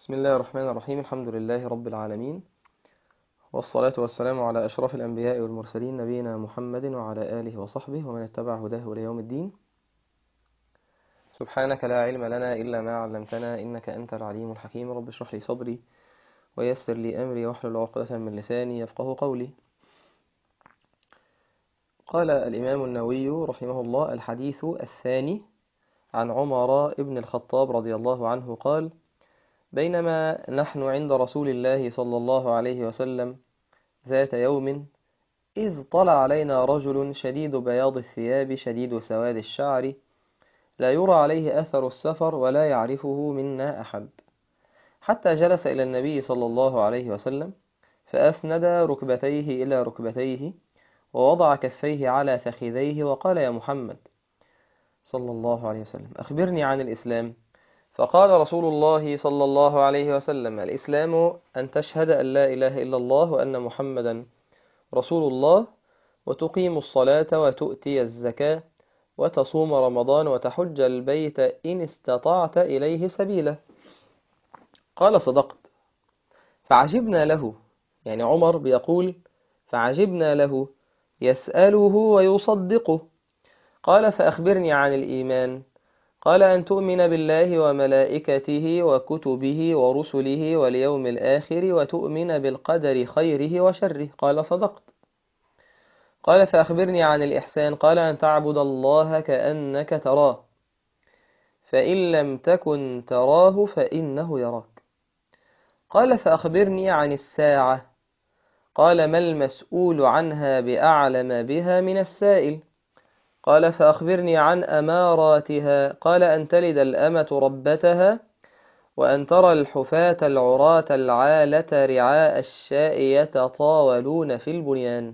بسم الله الرحمن الرحيم. الحمد لله رب العالمين، والصلاة والسلام على أشرف الأنبياء والمرسلين نبينا محمد وعلى آله وصحبه ومن اتبع هداه إلى يوم الدين. سبحانك لا علم لنا إلا ما علمتنا إنك أنت العليم الحكيم. رب اشرح لي صدري ويسر لي أمري واحلل عقدة من لساني يفقه قولي. قال الإمام النووي رحمه الله: الحديث الثاني عن عمر بن الخطاب رضي الله عنه قال: بينما نحن عند رسول الله صلى الله عليه وسلم ذات يوم إذ طلع علينا رجل شديد بياض الثياب شديد سواد الشعر لا يرى عليه أثر السفر ولا يعرفه منا أحد، حتى جلس إلى النبي صلى الله عليه وسلم فأسند ركبتيه إلى ركبتيه ووضع كفيه على فخذيه وقال: يا محمد صلى الله عليه وسلم أخبرني عن الإسلام. فقال رسول الله صلى الله عليه وسلم: الإسلام أن تشهد أن لا إله إلا الله وأن محمدا رسول الله، وتقيم الصلاة وتؤتي الزكاة وتصوم رمضان وتحج البيت إن استطعت إليه سبيلا. قال: صدقت. فعجبنا له، يعني عمر بيقول فعجبنا له يسأله ويصدقه. قال: فأخبرني عن الإيمان. قال: أن تؤمن بالله وملائكته وكتبه ورسله واليوم الآخر وتؤمن بالقدر خيره وشره. قال: صدقت. قال: فأخبرني عن الإحسان. قال: أن تعبد الله كأنك تراه، فإن لم تكن تراه فإنه يراك. قال: فأخبرني عن الساعة. قال: ما المسؤول عنها بأعلم بها من السائل. قال: فأخبرني عن أماراتها. قال: أن تلد الأمة ربتها، وأن ترى الحفاة العراة العالة رعاء الشاء يتطاولون في البنيان.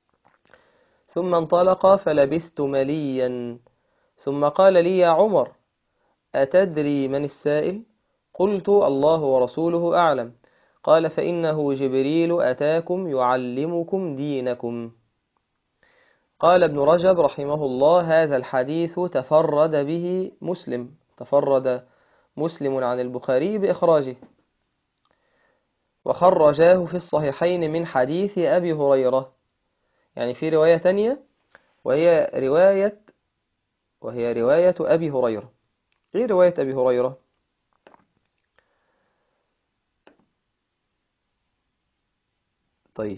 ثم انطلق فلبثت مليا، ثم قال لي: يا عمر أتدري من السائل؟ قلت: الله ورسوله أعلم. قال: فإنه جبريل أتاكم يعلمكم دينكم. قال ابن رجب رحمه الله: هذا الحديث تفرد به مسلم، تفرد مسلم عن البخاري بإخراجه، وخرجاه في الصحيحين من حديث أبي هريرة، يعني في رواية تانية وهي رواية أبي هريرة غير رواية أبي هريرة. طيب،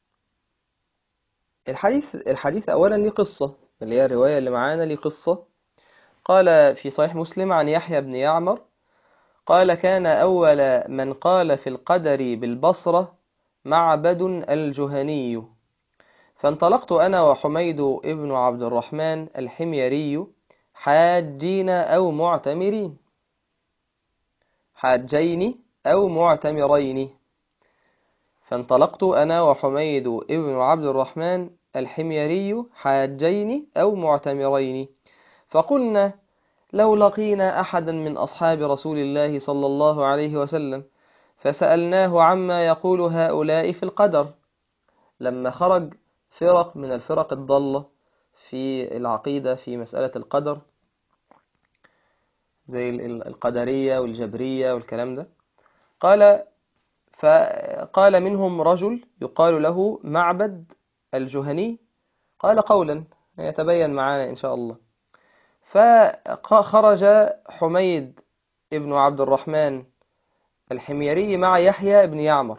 الحديث أولا ليه قصة، اللي هي الرواية اللي معانا ليه قصة. قال في صحيح مسلم عن يحيى بن يعمر قال: كان أول من قال في القدر بالبصرة معبد الجهني، فانطلقت أنا وحميد ابن عبد الرحمن الحميري حاجين أو معتمرين، حاجين أو معتمرين. فانطلقت أنا وحميد ابن عبد الرحمن الحميري حاجين أو معتمرين، فقلنا: لو لقينا أحدا من أصحاب رسول الله صلى الله عليه وسلم فسألناه عما يقول هؤلاء في القدر. لما خرج فرق من الفرق الضالة في العقيدة في مسألة القدر، زي القدرية والجبرية والكلام ده، فقال منهم رجل يقال له معبد الجهني، قال قولا يتبين معنا إن شاء الله. فخرج حميد ابن عبد الرحمن الحميري مع يحيى بن يعمر،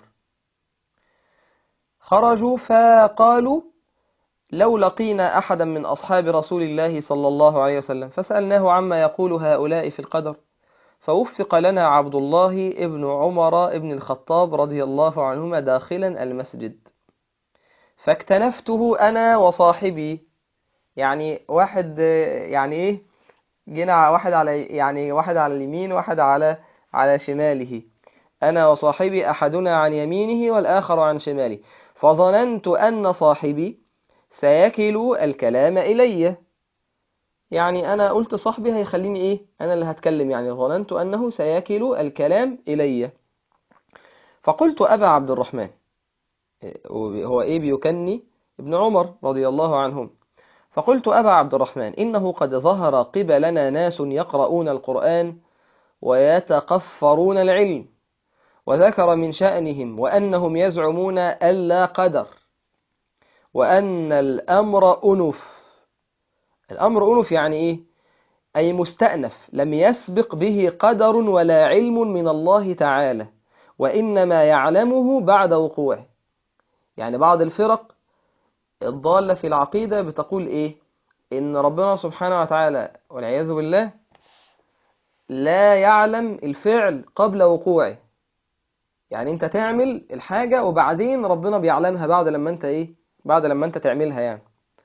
خرجوا فقالوا: لو لقينا أحدا من أصحاب رسول الله صلى الله عليه وسلم فسألناه عما يقول هؤلاء في القدر، فوفق لنا عبد الله ابن عمر ابن الخطاب رضي الله عنهما داخلا المسجد، فاكتنفته أنا وصاحبي، يعني واحد، يعني إيه، جينا واحد على اليمين واحد على شماله، أنا وصاحبي أحدنا عن يمينه والآخر عن شماله، فظننت أن صاحبي سيكل الكلام إلي، يعني أنا قلت صاحبي هيخليني إيه، أنا اللي هتكلم، يعني ظننت أنه سيكل الكلام إلي. فقلت: أبا عبد الرحمن، هو إيه بيكني ابن عمر رضي الله عنهم، فقلت: أبا عبد الرحمن، إنه قد ظهر قبلنا ناس يقرؤون القرآن ويتقفرون العلم، وذكر من شأنهم وأنهم يزعمون ألا قدر، وأن الأمر أنف. الأمر أنف يعني إيه؟ أي مستأنف، لم يسبق به قدر ولا علم من الله تعالى، وإنما يعلمه بعد وقوعه. يعني بعض الفرق الضالة في العقيدة بتقول إيه؟ إن ربنا سبحانه وتعالى والعياذ بالله لا يعلم الفعل قبل وقوعه. يعني أنت تعمل الحاجة وبعدين ربنا بيعلمها بعد لما أنت إيه؟ بعد لما أنت تعملها يعني.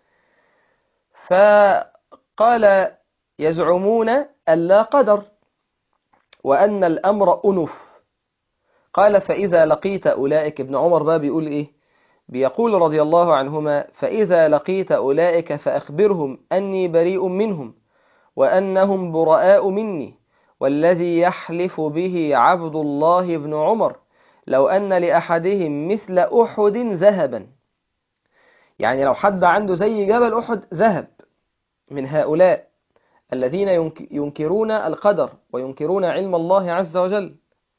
فقال يزعمون ألا قدر وأن الأمر أنف. قال فإذا لقيت أولئك، ابن عمر بقى بيقول إيه؟ بيقول رضي الله عنهما: فإذا لقيت أولئك فأخبرهم أني بريء منهم وأنهم براء مني، والذي يحلف به عبد الله بن عمر لو أن لأحدهم مثل أحد ذهبا. يعني لو حد عنده زي جبل أحد ذهب من هؤلاء الذين ينكرون القدر وينكرون علم الله عز وجل،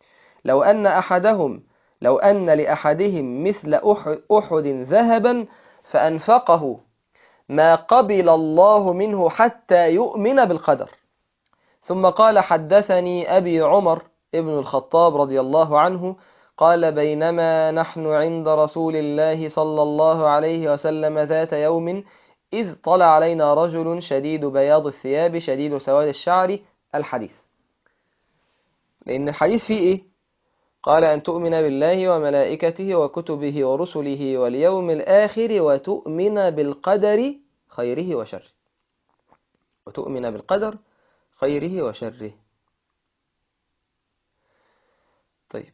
لو أن لأحدهم مثل أحد ذهبا فأنفقه ما قبل الله منه حتى يؤمن بالقدر. ثم قال: حدثني أبي عمر ابن الخطاب رضي الله عنه قال: بينما نحن عند رسول الله صلى الله عليه وسلم ذات يوم إذ طلع علينا رجل شديد بياض الثياب شديد سواد الشعر. الحديث، لأن الحديث فيه إيه؟ قال: أن تؤمن بالله وملائكته وكتبه ورسله واليوم الآخر وتؤمن بالقدر خيره وشره. وتؤمن بالقدر خيره وشره. طيب،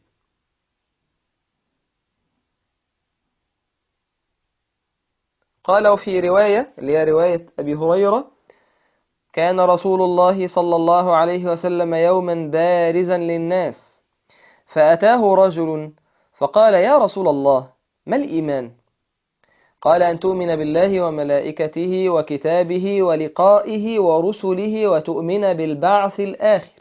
قال: وفي رواية اللي هي رواية أبي هريرة: كان رسول الله صلى الله عليه وسلم يوما بارزا للناس، فأتاه رجل فقال: يا رسول الله، ما الإيمان؟ قال: أن تؤمن بالله وملائكته وكتابه ولقائه ورسله وتؤمن بالبعث الآخر.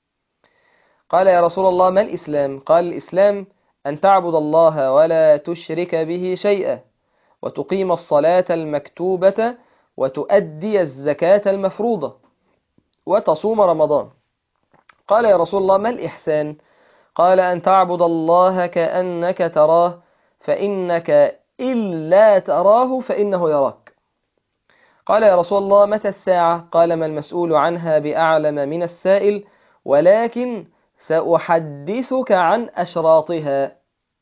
قال: يا رسول الله، ما الإسلام؟ قال: الإسلام أن تعبد الله ولا تشرك به شيئا، وتقيم الصلاة المكتوبة، وتؤدي الزكاة المفروضة، وتصوم رمضان. قال: يا رسول الله، ما الإحسان؟ قال: أن تعبد الله كأنك تراه، فإنك إن لا تراه فإنه يراك. قال: يا رسول الله، متى الساعة؟ قال: ما المسؤول عنها بأعلم من السائل، ولكن سأحدثك عن أشراطها.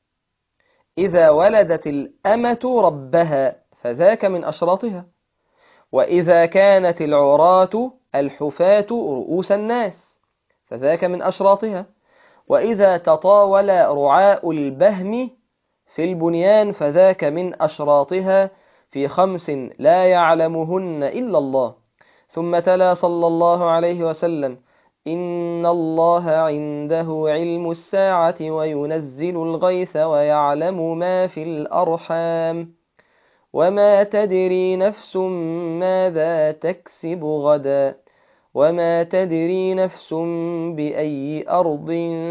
إذا ولدت الأمة ربها فذاك من أشراطها، وإذا كانت العراة الحفاة رؤوس الناس فذاك من أشراطها، وإذا تطاول رعاء البهم في البنيان فذاك من أشراطها في 5 لا يعلمهن إلا الله. ثم تلا صلى الله عليه وسلم: إن الله عنده علم الساعة وينزل الغيث ويعلم ما في الأرحام وما تدري نفس ماذا تكسب غدا وما تدري نفس بأي أرض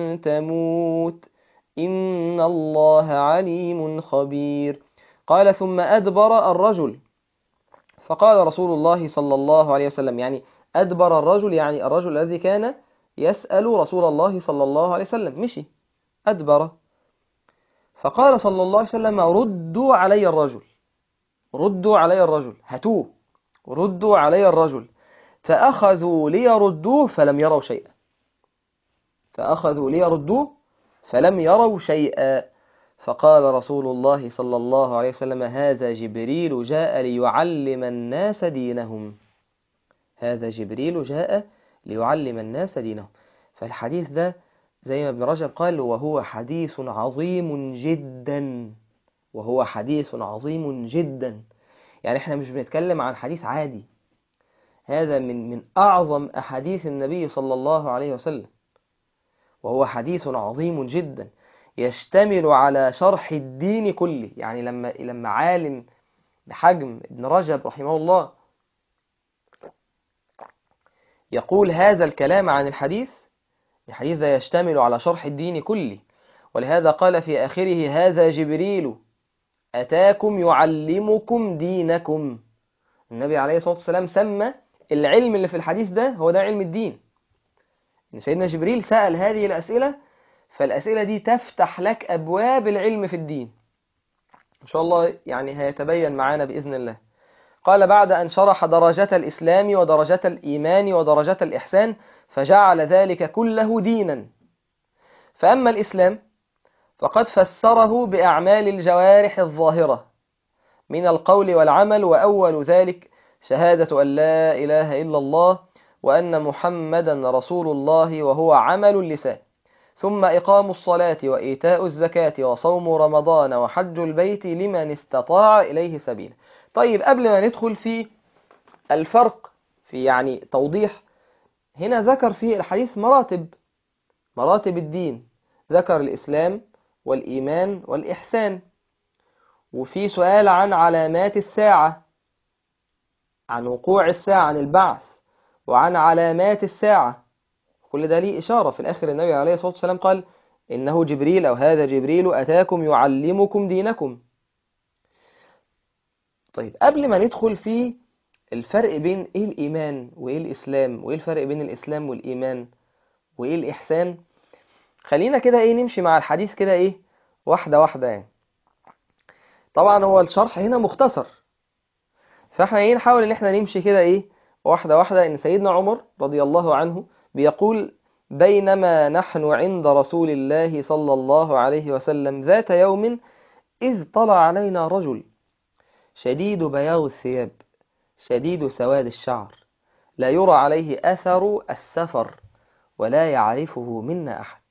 تموت إن الله عليم خبير. قال: ثم أدبر الرجل، فقال رسول الله صلى الله عليه وسلم، يعني أدبر الرجل يعني الرجل الذي كان يسأل رسول الله صلى الله عليه وسلم مشي أدبر. فقال صلى الله عليه وسلم: ردوا علي الرجل، ردوا علي الرجل، هاتوه، ردوا علي الرجل. فأخذوا ليردوه فلم يروا شيئا، فأخذوا ليردوه فلم يروا شيئا. فقال رسول الله صلى الله عليه وسلم: هذا جبريل جاء ليعلم الناس دينهم، هذا جبريل جاء ليعلم الناس دينهم. فالحديث ده زي ما ابن رجب قال: وهو حديث عظيم جدا، وهو حديث عظيم جدا. يعني احنا مش بنتكلم عن حديث عادي، هذا من أعظم أحاديث النبي صلى الله عليه وسلم، وهو حديث عظيم جدا يشتمل على شرح الدين كله. يعني لما عالم بحجم ابن رجب رحمه الله يقول هذا الكلام عن الحديث، الحديث ده يشتمل على شرح الدين كله ولهذا قال في آخره: هذا جبريل أتاكم يعلمكم دينكم. النبي عليه الصلاة والسلام سمى العلم اللي في الحديث ده هو ده علم الدين. إن سيدنا جبريل سأل هذه الأسئلة، فالأسئلة دي تفتح لك أبواب العلم في الدين إن شاء الله، يعني هيتبين معانا بإذن الله. قال: بعد أن شرح درجة الإسلام ودرجة الإيمان ودرجة الإحسان فجعل ذلك كله دينا. فأما الإسلام فقد فسره بأعمال الجوارح الظاهرة من القول والعمل، وأول ذلك شهادة أن لا إله إلا الله وأن محمدا رسول الله، وهو عمل اللسان، ثم إقام الصلاة وإيتاء الزكاة وصوم رمضان وحج البيت لمن استطاع إليه سبيلا. طيب، قبل ما ندخل في الفرق، في يعني توضيح، هنا ذكر في الحديث مراتب الدين، ذكر الإسلام والإيمان والإحسان، وفي سؤال عن علامات الساعة، عن وقوع الساعة، عن البعث، وعن علامات الساعة. كل ده ليه إشارة في الآخر. النبي عليه الصلاة والسلام قال: إنه جبريل أو هذا جبريل أتاكم يعلمكم دينكم. طيب، قبل ما ندخل في الفرق بين إيه الإيمان وإيه الإسلام، وإيه الفرق بين الإسلام والإيمان وإيه الإحسان، خلينا كده إيه نمشي مع الحديث كده إيه واحدة واحدة يعني. طبعا هو الشرح هنا مختصر، فاحنا ايه نحاول ان احنا نمشي كده ايه واحدة واحدة. ان سيدنا عمر رضي الله عنه بيقول: بينما نحن عند رسول الله صلى الله عليه وسلم ذات يوم إذ طلع علينا رجل شديد بياض الثياب شديد سواد الشعر لا يرى عليه أثر السفر ولا يعرفه منا أحد.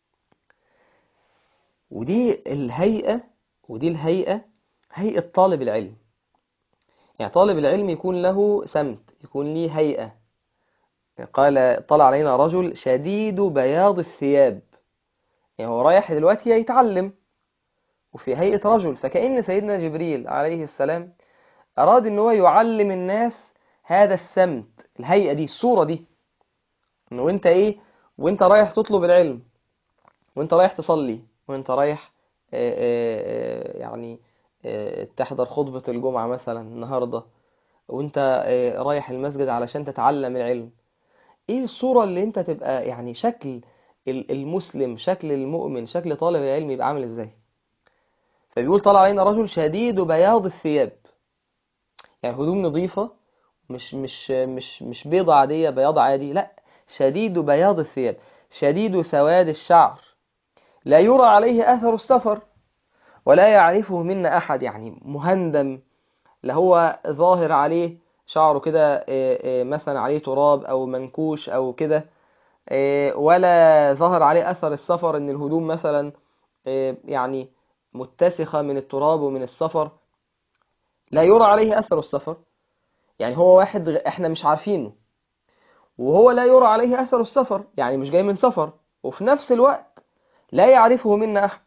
ودي الهيئة هيئة طالب العلم. يعني طالب العلم يكون له سمت، يكون له هيئة. قال: طلع علينا رجل شديد بياض الثياب، يعني هو رايح دلوقتي يتعلم وفي هيئة رجل. فكأن سيدنا جبريل عليه السلام أراد أن هو يعلم الناس هذا السمت، الهيئة دي، الصورة دي، أنه أنت إيه وأنت رايح تطلب العلم، وأنت رايح تصلي، وأنت رايح يعني تحضر خطبة الجمعة مثلا النهاردة، وأنت رايح المسجد علشان تتعلم العلم. ايه الصورة اللي انت تبقى يعني شكل المسلم، شكل المؤمن، شكل طالب العلم يبقى عامل ازاي؟ فبيقول: طلع علينا رجل شديد بياض الثياب، يعني هدوم نظيفة، مش بيضة عادية، بياض عادي، لا، شديد بياض الثياب شديد سواد الشعر لا يرى عليه أثر السفر ولا يعرفه منا أحد، يعني مهندم، لا هو ظاهر عليه شعره كده مثلا عليه تراب أو منكوش أو كده، ولا ظهر عليه أثر السفر، إن الهدوم مثلا يعني متسخة من التراب ومن السفر، لا يرى عليه أثر السفر. يعني هو واحد إحنا مش عارفينه، وهو لا يرى عليه أثر السفر، يعني مش جاي من سفر، وفي نفس الوقت لا يعرفه منا أحد.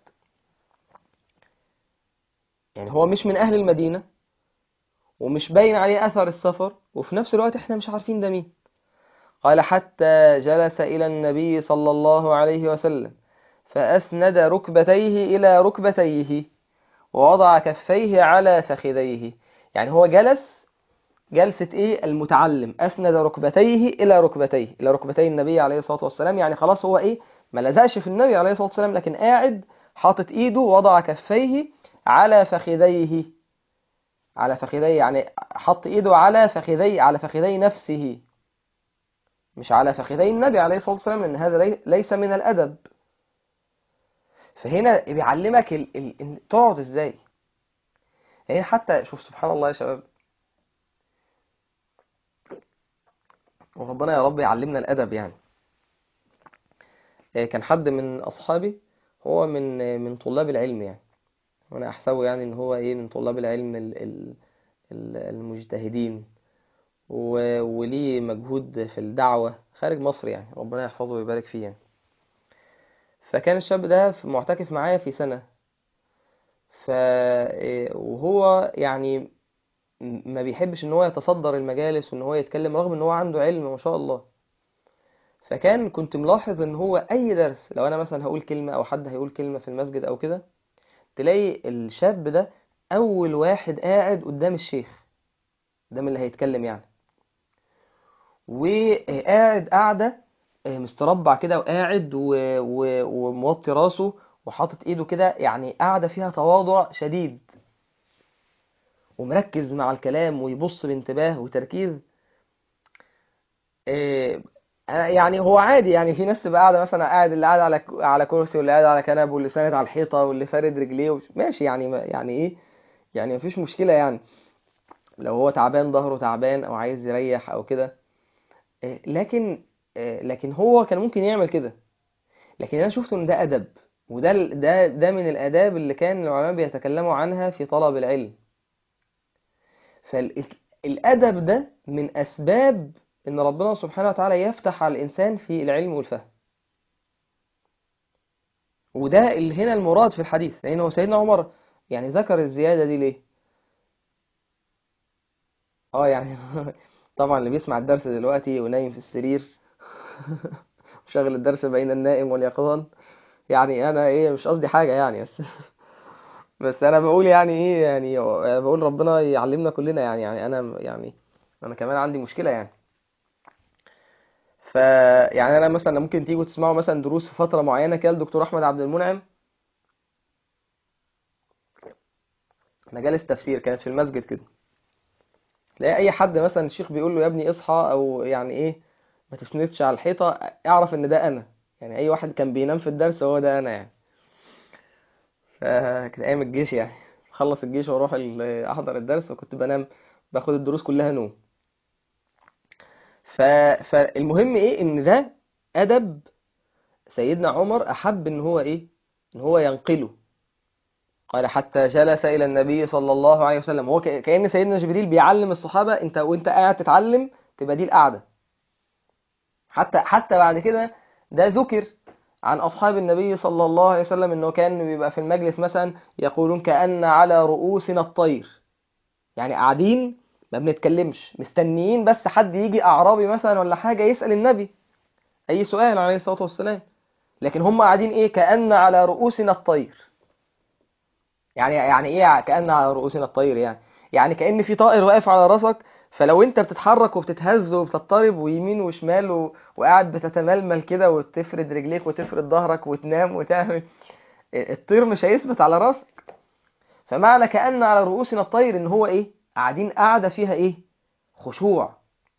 يعني هو مش من أهل المدينة ومش باين عليه أثر السفر، وفي نفس الوقت إحنا مش عارفين ده مين. قال: حتى جلس إلى النبي صلى الله عليه وسلم فأسند ركبتيه إلى ركبتيه ووضع كفيه على فخذيه. يعني هو جلس جلسة إيه المتعلم، أسند ركبتيه إلى ركبتيه، إلى ركبتي النبي عليه الصلاة والسلام. يعني خلاص هو إيه ما لزقش في النبي عليه الصلاة والسلام، لكن قاعد حاطط إيده ووضع كفيه على فخذيه. على فخذيه يعني حط إيده على فخذي، على فخذي نفسه، مش على فخذي النبي عليه الصلاة والسلام، لأن هذا ليس من الأدب. فهنا بيعلمك تقعد إزاي. يعني حتى شوف سبحان الله يا شباب، وربنا يا رب يعلمنا الأدب يعني. كان حد من أصحابي هو من طلاب العلم يعني، وأنا أحسبه يعني إن هو إيه من طلاب العلم المجتهدين، وليه مجهود في الدعوة خارج مصر يعني، ربنا يحفظه ويبارك فيه يعني. فكان الشاب ده معتكف معايا في سنة، ف وهو يعني ما بيحبش ان هو يتصدر المجالس وان هو يتكلم، رغم ان هو عنده علم ما شاء الله. كنت ملاحظ ان هو اي درس، لو انا مثلا هقول كلمة او حد هيقول كلمة في المسجد او كده، تلاقي الشاب ده اول واحد قاعد قدام الشيخ، قدام اللي هيتكلم يعني، وقاعد قاعدة مستربع كده، وقاعد وموطي راسه وحاطط ايده كده، يعني قاعدة فيها تواضع شديد، ومركز مع الكلام ويبص بانتباه وتركيز. إيه، يعني هو عادي، يعني في ناس تبقى قاعده مثلا، قاعد اللي قاعد على كرسي، واللي قاعد على كنب، واللي ساند على الحيطه، واللي فارد رجليه ماشي يعني، يعني ايه، يعني مفيش مشكله يعني، لو هو تعبان، ظهره تعبان او عايز يريح او كده. لكن هو كان ممكن يعمل كده، لكن انا شفت ان ده ادب، وده ده من الاداب اللي كان العلماء بيتكلموا عنها في طلب العلم. فالادب ده من اسباب ان ربنا سبحانه وتعالى يفتح على الانسان في العلم والفهم. وده اللي هنا المراد في الحديث، لأن هو سيدنا عمر يعني ذكر الزيادة دي ليه؟ اه يعني طبعا اللي بيسمع الدرس دلوقتي ونايم في السرير وشغل الدرس بين النائم واليقظان، يعني انا ايه، مش قصدي حاجة يعني، بس انا بقول يعني ايه، يعني بقول ربنا يعلمنا كلنا يعني انا يعني انا كمان عندي مشكلة يعني. ف يعني انا مثلا ممكن تيجوا تسمعوا مثلا دروس في فترة معينة كده الدكتور احمد عبد المنعم، مجالس تفسير كانت في المسجد كده، تلاقي اي حد مثلا الشيخ بيقول له يا ابني اصحى، او يعني ايه، ما تسندش على الحيطه، اعرف ان ده انا، يعني اي واحد كان بينام في الدرس هو ده انا يعني. فكانت ايام الجيش يعني، اخلص الجيش واروح احضر الدرس، وكنت بنام، باخد الدروس كلها نوم. ف... فالمهم ايه، ان ده ادب سيدنا عمر احب ان هو ايه، ان هو ينقله. قال حتى جلس الى النبي صلى الله عليه وسلم، هو كأن سيدنا جبريل بيعلم الصحابه، انت وانت قاعد تتعلم تبقى دي القعده. حتى بعد كده ده ذكر عن أصحاب النبي صلى الله عليه وسلم، إنه كان بيبقى في المجلس مثلا يقولون كأن على رؤوسنا الطير، يعني قاعدين ما بنتكلمش، مستنيين بس حد يجي أعرابي مثلا ولا حاجة يسأل النبي أي سؤال عليه الصلاة والسلام، لكن هم قاعدين إيه، كأن على رؤوسنا الطير. يعني ايه كأن على رؤوسنا الطير يعني، يعني كأن في طائر واقف على راسك، فلو انت بتتحرك وبتتهز وبتضطرب ويمين وشمال وقاعد بتتململ كده وتفرد رجليك وتفرد ظهرك وتنام وتعمل، الطير مش هيثبت على راسك. فمعنى كأن على رؤوسنا الطير ان هو ايه، قاعدين قاعدة فيها ايه، خشوع.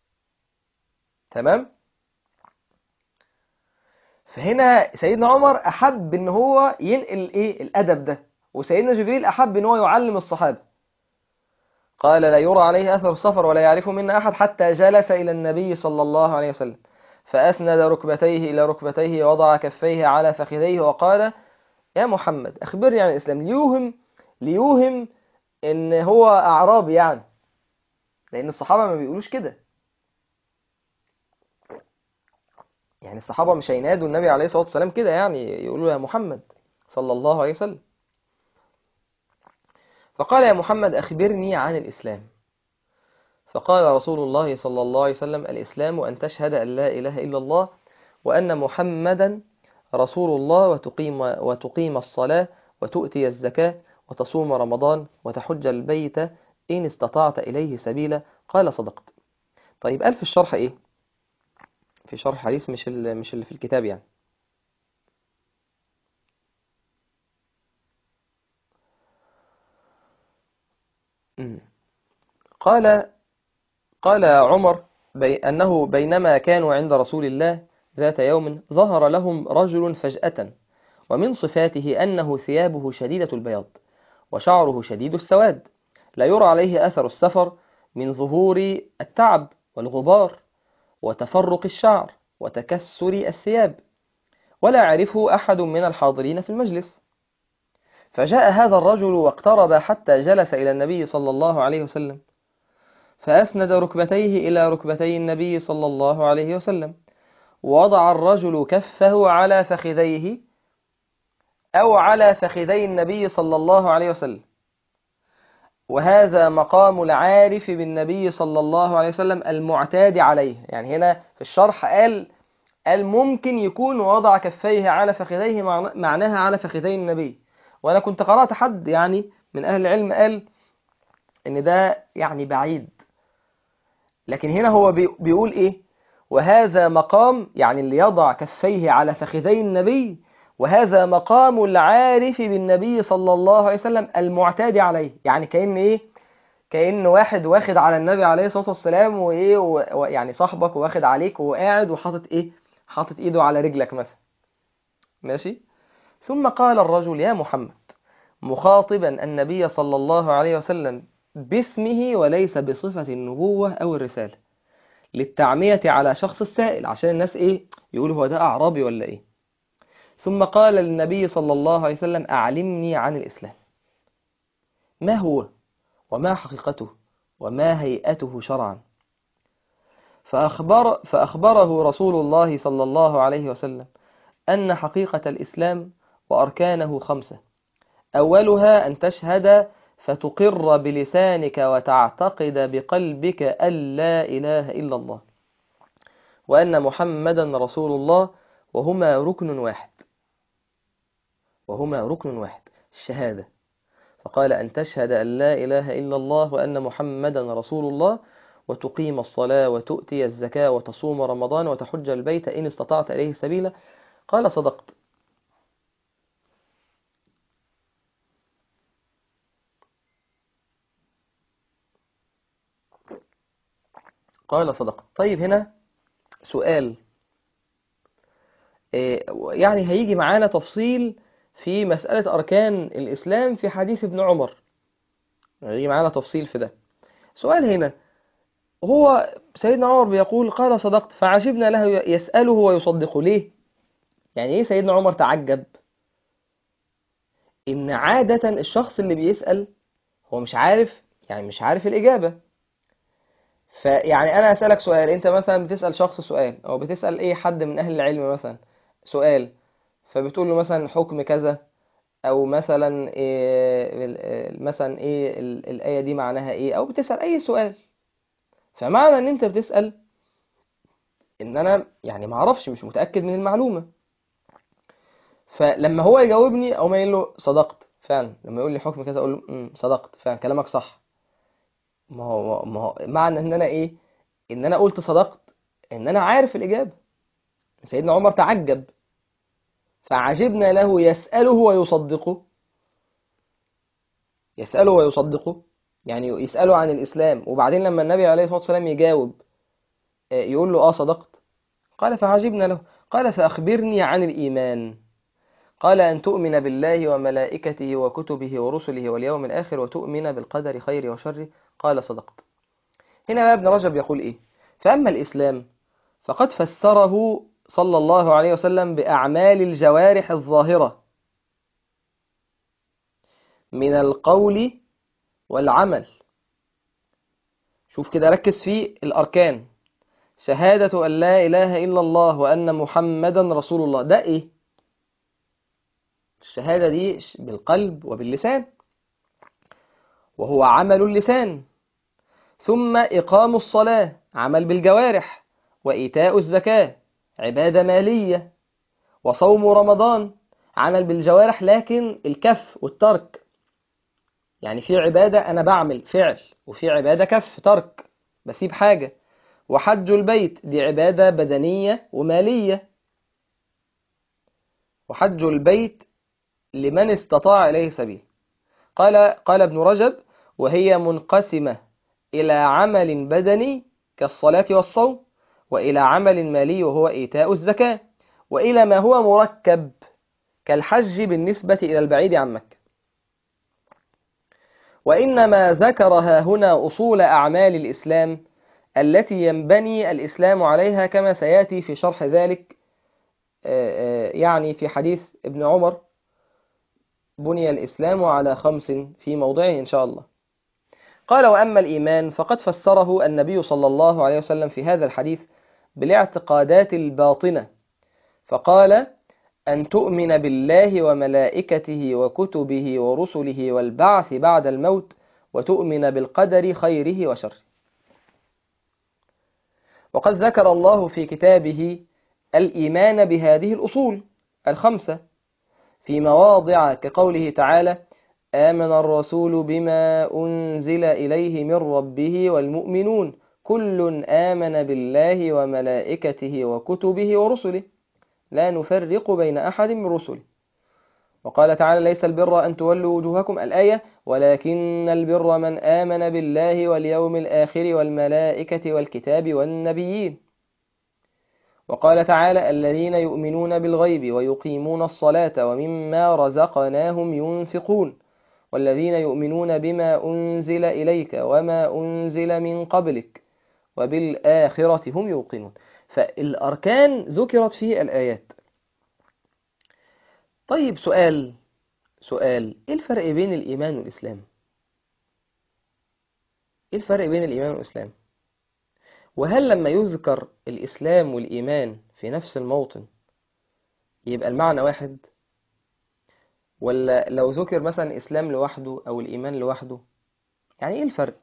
تمام. فهنا سيدنا عمر احب ان هو ينقل ايه الادب ده، وسيدنا جبريل احب ان هو يعلم الصحابة. قال لا يرى عليه أثر السفر ولا يعرف منا أحد حتى جلس إلى النبي صلى الله عليه وسلم، فأسند ركبتيه إلى ركبتيه ووضع كفيه على فخذيه وقال يا محمد أخبرني عن الإسلام، ليوهم إن هو أعرابي يعني، لأن الصحابة ما بيقولوش كده، يعني الصحابة مش هينادوا النبي عليه الصلاة والسلام كده، يعني يقولوا يا محمد صلى الله عليه وسلم. فقال يا محمد أخبرني عن الإسلام. فقال رسول الله صلى الله عليه وسلم الإسلام أن تشهد أن لا إله إلا الله وأن محمدا رسول الله، وتقيم الصلاة، وتؤتي الزكاة، وتصوم رمضان، وتحج البيت إن استطعت إليه سبيلا. قال صدقت. طيب قال في الشرح إيه؟ في شرح حديث مش اللي في الكتاب يعني. مم. قال قال عمر أنه بينما كانوا عند رسول الله ذات يوم ظهر لهم رجل فجأة، ومن صفاته أنه ثيابه شديدة البياض وشعره شديد السواد، لا يرى عليه أثر السفر من ظهور التعب والغبار وتفرق الشعر وتكسر الثياب، ولا يعرفه أحد من الحاضرين في المجلس. فجاء هذا الرجل واقترب حتى جلس إلى النبي صلى الله عليه وسلم، فأسند ركبتيه إلى ركبتي النبي صلى الله عليه وسلم، ووضع الرجل كفه على فخذيه أو على فخذي النبي صلى الله عليه وسلم، وهذا مقام العارف بالنبي صلى الله عليه وسلم المعتاد عليه. يعني هنا في الشرح قال قال ممكن يكون وضع كفيه على فخذيه معناها على فخذي النبي. وأنا كنت قرأت حد يعني من أهل العلم قال إن ده يعني بعيد، لكن هنا هو بيقول إيه؟ وهذا مقام، يعني اللي يضع كفيه على فخذي النبي، وهذا مقام العارف بالنبي صلى الله عليه وسلم المعتاد عليه. يعني كأن إيه؟ كأن واحد واخد على النبي عليه الصلاة والسلام وإيه، يعني صاحبك واخد عليك وقاعد وحاطط إيه؟ حاطط إيده على رجلك مثلا. ماشي؟ ثم قال الرجل يا محمد، مخاطبا النبي صلى الله عليه وسلم باسمه وليس بصفة النبوة أو الرسالة، للتعمية على شخص السائل، عشان الناس إيه؟ يقولوا هو ده أعرابي ولا إيه. ثم قال للنبي صلى الله عليه وسلم أعلمني عن الإسلام، ما هو وما حقيقته وما هيئته شرعا. فأخبره رسول الله صلى الله عليه وسلم أن حقيقة الإسلام وأركانه 5: أولها أن تشهد فتقر بلسانك وتعتقد بقلبك أن لا إله إلا الله وأن محمدا رسول الله، وهما ركن واحد، الشهادة. فقال أن تشهد أن لا إله إلا الله وأن محمدا رسول الله، وتقيم الصلاة وتؤتي الزكاة وتصوم رمضان وتحج البيت إن استطعت إليه سبيلا. قال صدقت. طيب هنا سؤال، يعني هيجي معانا تفصيل في مسألة أركان الإسلام في حديث ابن عمر، هيجي معانا تفصيل في ده. سؤال هنا، هو سيدنا عمر بيقول قال صدقت، فعجبنا له يسأله ويصدقه ليه؟ يعني ايه سيدنا عمر تعجب؟ إن عادة الشخص اللي بيسأل هو مش عارف، يعني مش عارف الإجابة. فيعني أنا أسألك سؤال، أنت مثلا بتسأل شخص سؤال، أو بتسأل إيه حد من أهل العلم مثلا سؤال، فبتقول له مثلا حكم كذا، او مثلا إيه مثلا ايه الآية دي معناها ايه، او بتسأل اي سؤال. فمعنى ان انت بتسأل ان انا يعني ما اعرفش، مش متأكد من المعلومة. فلما هو يجاوبني او ما يقول له صدقت فعلا، لما يقول لي حكم كذا اقول له صدقت فعلا، كلامك صح. ما هو معنى ان انا ايه، ان انا قلت صدقت، ان انا عارف الإجابة. سيدنا عمر تعجب، فعجبنا له يسأله ويصدقه. يعني يسأله عن الإسلام، وبعدين لما النبي عليه الصلاة والسلام يجاوب يقول له صدقت. قال فعجبنا له. قال فأخبرني عن الإيمان. قال أن تؤمن بالله وملائكته وكتبه ورسله واليوم الآخر وتؤمن بالقدر خير وشر. قال صدقت. هنا بقى ابن رجب يقول إيه؟ فأما الإسلام فقد فسره صلى الله عليه وسلم بأعمال الجوارح الظاهرة من القول والعمل. شوف كده، ركز في الأركان: شهادة أن لا إله إلا الله وأن محمدا رسول الله. ده إيه؟ الشهادة دي بالقلب وباللسان، وهو عمل اللسان. ثم إقام الصلاة عمل بالجوارح، وإيتاء الزكاة عبادة مالية، وصوم رمضان عمل بالجوارح لكن الكف والترك. يعني في عبادة أنا بعمل فعل، وفي عبادة كف ترك، بسيب حاجة. وحج البيت دي عبادة بدنية ومالية. وحج البيت لمن استطاع إليه سبيل. قال ابن رجب: وهي منقسمة إلى عمل بدني كالصلاة والصوم، وإلى عمل مالي وهو إيتاء الزكاة، وإلى ما هو مركب كالحج بالنسبة إلى البعيد عن مكة. وإنما ذكرها هنا أصول أعمال الإسلام التي ينبني الإسلام عليها، كما سيأتي في شرح ذلك يعني في حديث ابن عمر: بني الإسلام على 5 في موضعه إن شاء الله. قال: وأما الإيمان فقد فسره النبي صلى الله عليه وسلم في هذا الحديث بالاعتقادات الباطنة، فقال: أن تؤمن بالله وملائكته وكتبه ورسله والبعث بعد الموت، وتؤمن بالقدر خيره وشره. وقد ذكر الله في كتابه الإيمان بهذه الأصول الخمسة في مواضع كقوله تعالى: آمن الرسول بما أنزل إليه من ربه والمؤمنون كل آمن بالله وملائكته وكتبه ورسله لا نفرق بين أحد من رسله. وقال تعالى: ليس البر أن تولوا وجوهكم الآية ولكن البر من آمن بالله واليوم الآخر والملائكة والكتاب والنبيين. وقال تعالى: الذين يؤمنون بالغيب ويقيمون الصلاة ومما رزقناهم ينفقون والذين يؤمنون بما أنزل إليك وما أنزل من قبلك وبالآخرة هم يوقنون. فالأركان ذكرت في الآيات. طيب سؤال، إيه الفرق بين الإيمان والإسلام؟ إيه الفرق بين الإيمان والإسلام؟ وهل لما يذكر الإسلام والإيمان في نفس الموطن يبقى المعنى واحد؟ ولا لو ذكر مثلا الإسلام لوحده أو الإيمان لوحده يعني إيه الفرق؟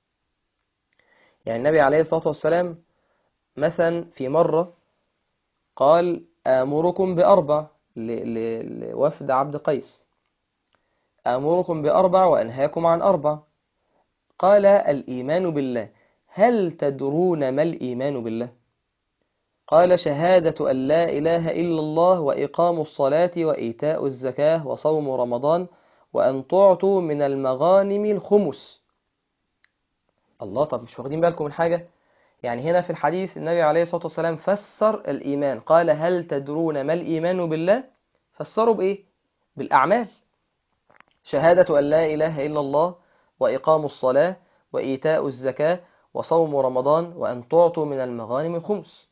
يعني النبي عليه الصلاة والسلام مثلا في مرة قال: آمركم بأربع لوفد عبد قيس، آمركم بأربع وأنهاكم عن أربع. قال: الإيمان بالله. هل تدرون ما الإيمان بالله؟ قال: شهادة أن لا إله إلا الله وإقام الصلاة وإيتاء الزكاة وصوم رمضان وأن تعطوا من المغانم الخمس. الله، طب مش واخدين بالكم من حاجة؟ يعني هنا في الحديث النبي عليه الصلاة والسلام فسر الإيمان، قال: هل تدرون ما الإيمان بالله؟ فسروا بإيه؟ بالأعمال. شهادة أن لا إله إلا الله وإقام الصلاة وإيتاء الزكاة وصوم رمضان وأن تعطوا من المغانم الخمس.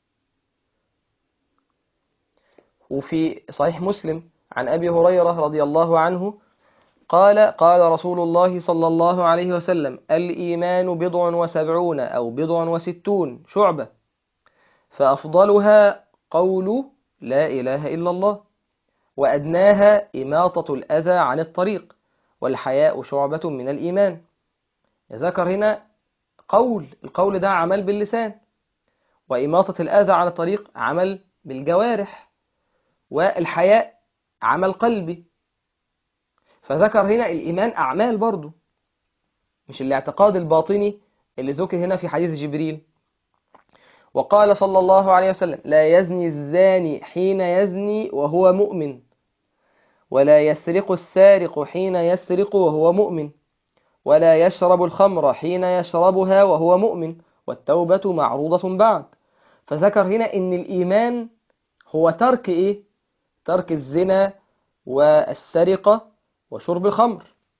وفي صحيح مسلم عن أبي هريرة رضي الله عنه قال: قال رسول الله صلى الله عليه وسلم: الإيمان 70 أو 60 شعبة، فأفضلها قول لا إله إلا الله، وأدناها إماطة الأذى عن الطريق، والحياء شعبة من الإيمان. ذكر هنا القول ده عمل باللسان، وإماطة الأذى عن الطريق عمل بالجوارح، والحياء عمل قلبي. فذكر هنا الإيمان أعمال برضو، مش الاعتقاد الباطني اللي ذكر هنا في حديث جبريل. وقال صلى الله عليه وسلم: لا يزني الزاني حين يزني وهو مؤمن، ولا يسرق السارق حين يسرق وهو مؤمن، ولا يشرب الخمر حين يشربها وهو مؤمن، والتوبة معروضة بعد. فذكر هنا إن الإيمان هو ترك إيه؟ ترك الزنا والسرقة وشرب الخمر.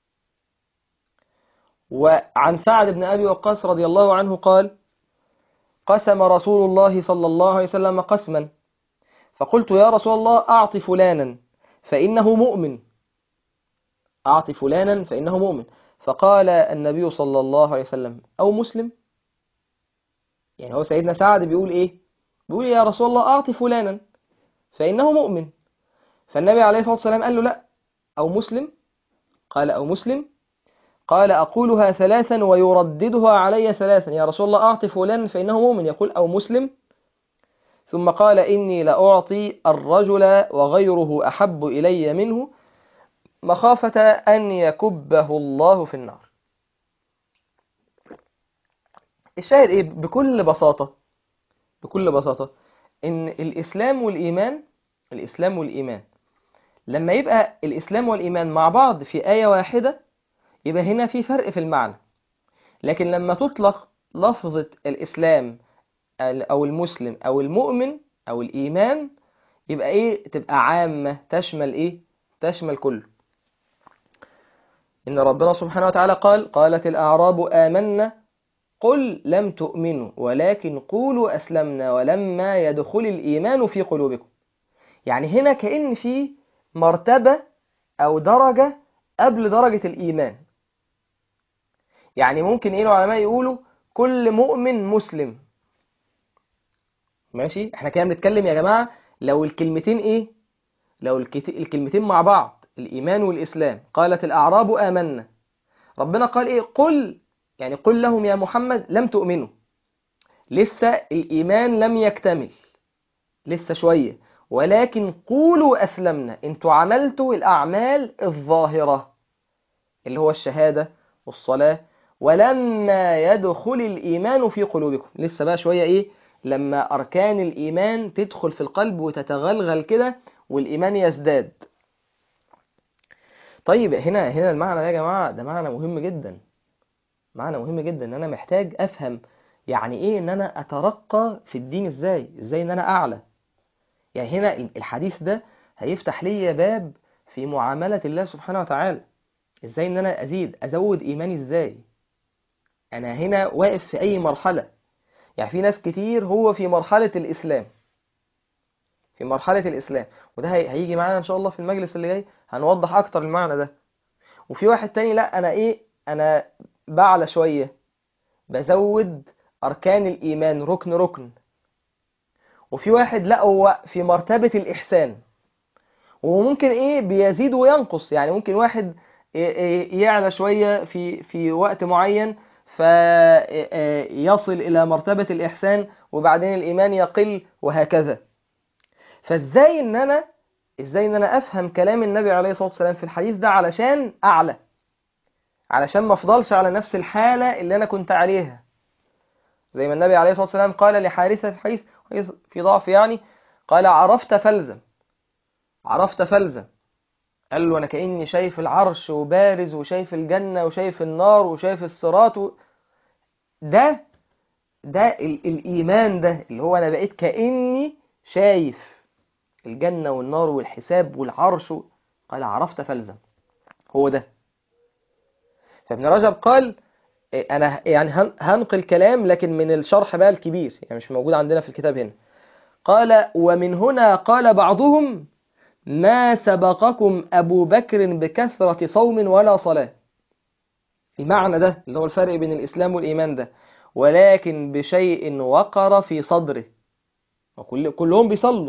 وعن سعد بن أبي وقاص رضي الله عنه قال: قسم رسول الله صلى الله عليه وسلم قسما، فقلت: يا رسول الله، أعط فلانا فإنه مؤمن، أعط فلانا فإنه مؤمن. فقال النبي صلى الله عليه وسلم: أو مسلم. يعني هو سيدنا سعد بيقول إيه؟ بيقول: يا رسول الله، أعط فلانا فإنه مؤمن. فالنبي عليه الصلاة والسلام قال له: لا، أو مسلم. قال: أو مسلم. قال: أقولها 3 ويرددها علي 3: يا رسول الله، أعط فلانا فإنه مؤمن، يقول: أو مسلم. ثم قال: إني لأعطي الرجل وغيره أحب إلي منه مخافة أن يكبه الله في النار. الشاهد إيه؟ بكل بساطة إن الإسلام والإيمان لما يبقى الإسلام والإيمان مع بعض في آية واحدة يبقى هنا في فرق في المعنى. لكن لما تطلق لفظة الإسلام أو المسلم أو المؤمن أو الإيمان يبقى إيه؟ تبقى عامة، تشمل إيه؟ تشمل كله. إن ربنا سبحانه وتعالى قال: قالت الأعراب آمنا قل لم تؤمنوا ولكن قولوا أسلمنا ولما يدخل الإيمان في قلوبكم. يعني هنا كأن في مرتبة أو درجة قبل درجة الإيمان. يعني ممكن إيه العلماء يقولوا كل مؤمن مسلم. ماشي، احنا كده بنتكلم يا جماعة لو الكلمتين إيه؟ لو الكلمتين مع بعض، الإيمان والإسلام. قالت الأعراب آمنا، ربنا قال إيه؟ قل، يعني قل لهم يا محمد لم تؤمنوا، لسه الإيمان لم يكتمل، لسه شوية، ولكن قولوا أسلمنا، انتوا عملتوا الأعمال الظاهرة اللي هو الشهادة والصلاة، ولما يدخل الإيمان في قلوبكم، لسه بقى شوية إيه، لما أركان الإيمان تدخل في القلب وتتغلغل كده والإيمان يزداد. طيب هنا المعنى ده يا جماعة ده معنى مهم جدا، معنى مهم جدا، ان انا محتاج افهم يعني ايه ان انا اترقى في الدين، ازاي ان انا اعلى. يعني هنا الحديث ده هيفتح لي باب في معاملة الله سبحانه وتعالى، ازاي ان انا ازود ايماني ازاي. انا هنا واقف في اي مرحلة، يعني في ناس كتير هو في مرحلة الاسلام، في مرحلة الاسلام، وده هيجي معانا ان شاء الله في المجلس اللي جاي هنوضح اكتر المعنى ده. وفي واحد تاني لا، انا بعلى شوية، بزود أركان الإيمان ركن ركن. وفي واحد لا، هو في مرتبة الإحسان، وممكن إيه بيزيد وينقص، يعني ممكن واحد يعلى شوية في وقت معين فيصل إلى مرتبة الإحسان، وبعدين الإيمان يقل وهكذا. ازاي ان انا افهم كلام النبي عليه الصلاة والسلام في الحديث ده علشان اعلى، علشان ما افضلش على نفس الحالة اللي انا كنت عليها. زي ما النبي عليه الصلاة والسلام قال لحارثة في حديث في ضعف يعني، قال عرفت فلزم، عرفت فلزم. قال له أنا كأني شايف العرش وبارز، وشايف الجنة وشايف النار وشايف الصراط ده الإيمان ده اللي هو أنا بقيت كأني شايف الجنة والنار والحساب والعرش. قال عرفت فلزم، هو ده. فابن رجب قال أنا يعني هنقل كلام لكن من الشرح بقى الكبير، يعني مش موجود عندنا في الكتاب هنا. قال ومن هنا قال بعضهم ما سبقكم أبو بكر بكثرة صوم ولا صلاة. المعنى ده اللي هو الفرق بين الإسلام والإيمان ده، ولكن بشيء وقر في صدره. كلهم بيصلوا،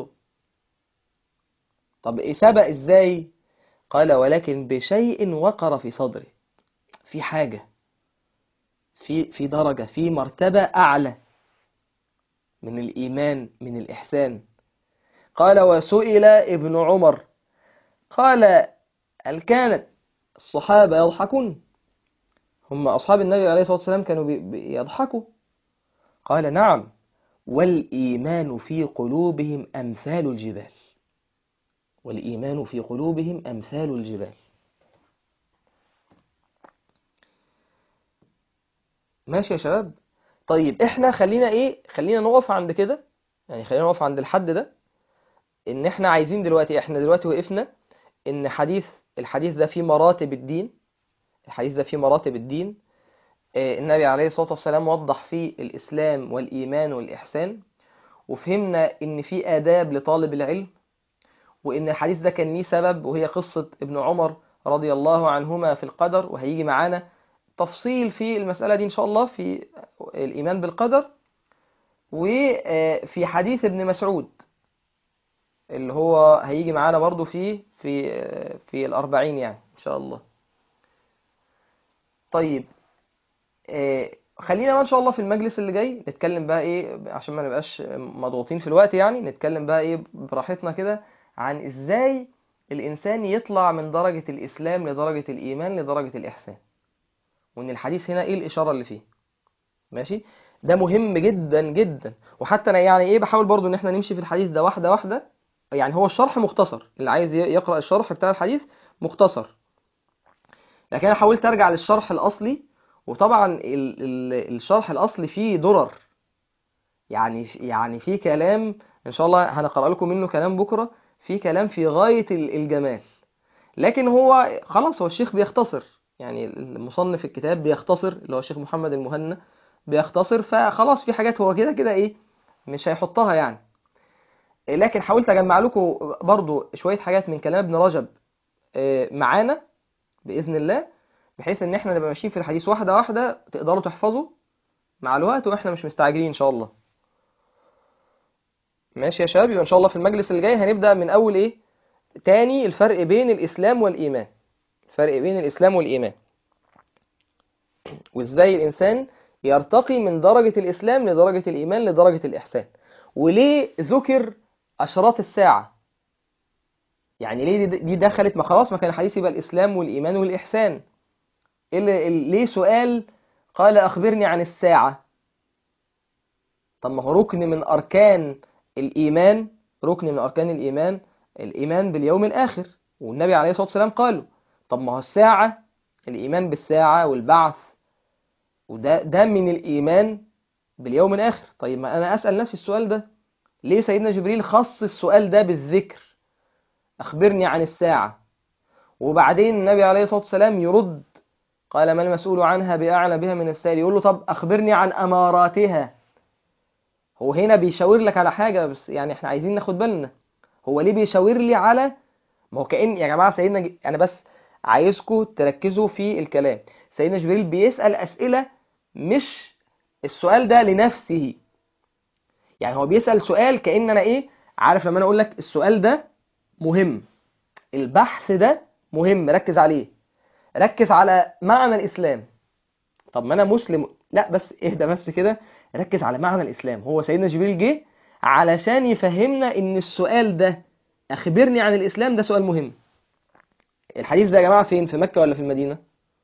طب إيه سبق إزاي؟ قال ولكن بشيء وقر في صدره، في حاجة، في درجة، في مرتبة أعلى من الإيمان من الإحسان. قال وسئل ابن عمر قال هل كانت الصحابة يضحكون؟ هم أصحاب النبي عليه الصلاة والسلام كانوا يضحكوا؟ قال نعم، والإيمان في قلوبهم أمثال الجبال، والإيمان في قلوبهم أمثال الجبال. ماشي يا شباب؟ طيب احنا خلينا نقف عند كده، يعني خلينا نقف عند الحد ده، ان احنا عايزين دلوقتي، احنا دلوقتي وقفنا ان الحديث ده فيه مراتب الدين، الحديث ده فيه مراتب الدين. النبي عليه الصلاة والسلام وضح فيه الإسلام والإيمان والإحسان، وفهمنا إن في آداب لطالب العلم، وإن الحديث ده كان ليه سبب، وهي قصة ابن عمر رضي الله عنهما في القدر، وهيجي معانا تفصيل في المسألة دي إن شاء الله في الإيمان بالقدر. وفي حديث ابن مسعود اللي هو هيجي معانا برضو في الأربعين يعني إن شاء الله. طيب خلينا بقى ان شاء الله في المجلس اللي جاي نتكلم بقى ايه، عشان ما نبقاش مضغوطين في الوقت، يعني نتكلم بقى ايه براحتنا كده عن ازاي الانسان يطلع من درجة الاسلام لدرجة الايمان لدرجة الاحسان، وان الحديث هنا ايه الاشارة اللي فيه. ماشي، ده مهم جدا جدا. وحتى انا يعني ايه بحاول برضو ان احنا نمشي في الحديث ده واحدة واحدة، يعني هو الشرح مختصر، اللي عايز يقرأ الشرح بتاع الحديث مختصر، لكن انا حاولت ارجع للشرح الاصلي. وطبعا الشرح الاصلي فيه درر، يعني في كلام ان شاء الله هنقرأ لكم منه كلام بكرة، في كلام في غاية الجمال. لكن هو خلاص، هو الشيخ بيختصر، يعني المصنف الكتاب بيختصر اللي هو الشيخ محمد المهنا بيختصر، فخلاص في حاجات هو كده كده ايه مش هيحطها يعني. لكن حاولت اجمع لكم برضو شوية حاجات من كلام ابن رجب معانا بإذن الله، بحيث ان احنا نبقى ماشيين في الحديث واحدة واحدة تقدروا تحفظوا مع الوقت، واحنا مش مستعجلين ان شاء الله. ماشي يا شباب؟ يبقى ان شاء الله في المجلس اللي جاي هنبدأ من اول ايه، تاني الفرق بين الاسلام والايمان، الفرق بين الاسلام والايمان، وازاي الانسان يرتقي من درجة الاسلام لدرجة الايمان لدرجة الاحسان، وليه ذكر أشراط الساعة. يعني ليه دي دخلت؟ ما خلاص، ما كان الحديث يبقى الإسلام والإيمان والإحسان. ليه سؤال قال أخبرني عن الساعة؟ طب ما هو ركن من أركان الإيمان، ركن من أركان الإيمان الإيمان باليوم الآخر، والنبي عليه الصلاة والسلام قاله. طب ما هو الساعة، الإيمان بالساعة والبعث، وده من الإيمان باليوم الآخر. طيب ما أنا أسأل نفسي السؤال ده، ليه سيدنا جبريل خص السؤال ده بالذكر، أخبرني عن الساعة؟ وبعدين النبي عليه الصلاة والسلام يرد، قال ما المسؤول عنها بأعلى بها من السائل. يقول له طب أخبرني عن أماراتها. هو هنا بيشاور لك على حاجة، بس يعني احنا عايزين ناخد بالنا. هو ليه بيشاور لي على، ما هو كأن يا جماعة سيدنا أنا بس عايزكم تركزوا في الكلام. سيدنا جبريل بيسأل أسئلة، مش السؤال ده لنفسه. يعني هو بيسأل سؤال كأن أنا إيه، عارف لما أنا أقول لك السؤال ده مهم، البحث ده مهم، ركز عليه، ركز على معنى الإسلام. طب ما أنا مسلم، لا بس اهدى بس كده، ركز على معنى الإسلام. هو سيدنا جبريل جه علشان يفهمنا إن السؤال ده، أخبرني عن الإسلام، ده سؤال مهم. الحديث ده يا جماعة فين، في مكة ولا في المدينة؟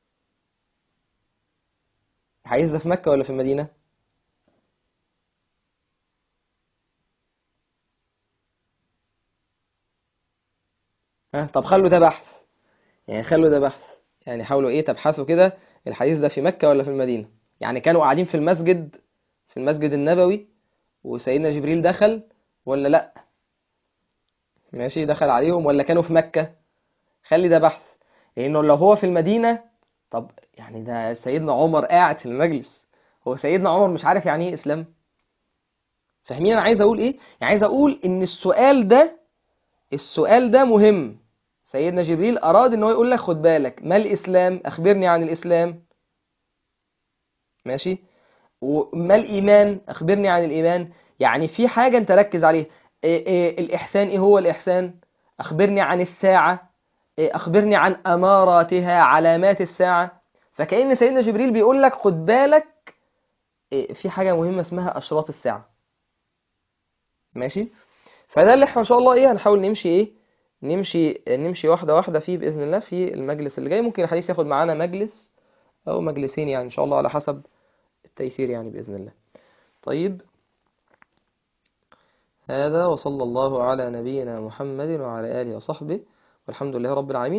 الحديث ده في مكة ولا في المدينة؟ ها، طب خلوا ده بحث، يعني خلوا ده بحث، يعني حاولوا ايه تبحثوا كده، الحديث ده في مكة ولا في المدينة؟ يعني كانوا قاعدين في المسجد، في المسجد النبوي، وسيدنا جبريل دخل ولا لا؟ ماشي، دخل عليهم ولا كانوا في مكة؟ خلي ده بحث. لانه لو هو في المدينة، طب يعني ده سيدنا عمر قاعد في المجلس، هو سيدنا عمر مش عارف يعني ايه اسلام؟ فاهمين انا عايز اقول ايه؟ يعني عايز اقول ان السؤال ده، السؤال ده مهم. سيدنا جبريل اراد ان هو يقول لك خد بالك، ما الاسلام، اخبرني عن الاسلام. ماشي. وما الإيمان، أخبرني عن الإيمان. يعني في حاجة أنت ركز عليها. إيه الإحسان، إيه هو الإحسان؟ أخبرني عن الساعة، أخبرني عن أماراتها، علامات الساعة. فكأن سيدنا جبريل بيقول لك خد بالك، في حاجة مهمة اسمها أشراط الساعة. ماشي. فده اللي احنا إن شاء الله إيه هنحاول نمشي إيه، نمشي واحدة واحدة فيه بإذن الله في المجلس اللي جاي. ممكن الحديث ياخد معانا مجلس أو مجلسين يعني إن شاء الله، على حسب التيسير يعني بإذن الله. طيب، هذا وصلى الله على نبينا محمد وعلى آله وصحبه، والحمد لله رب العالمين.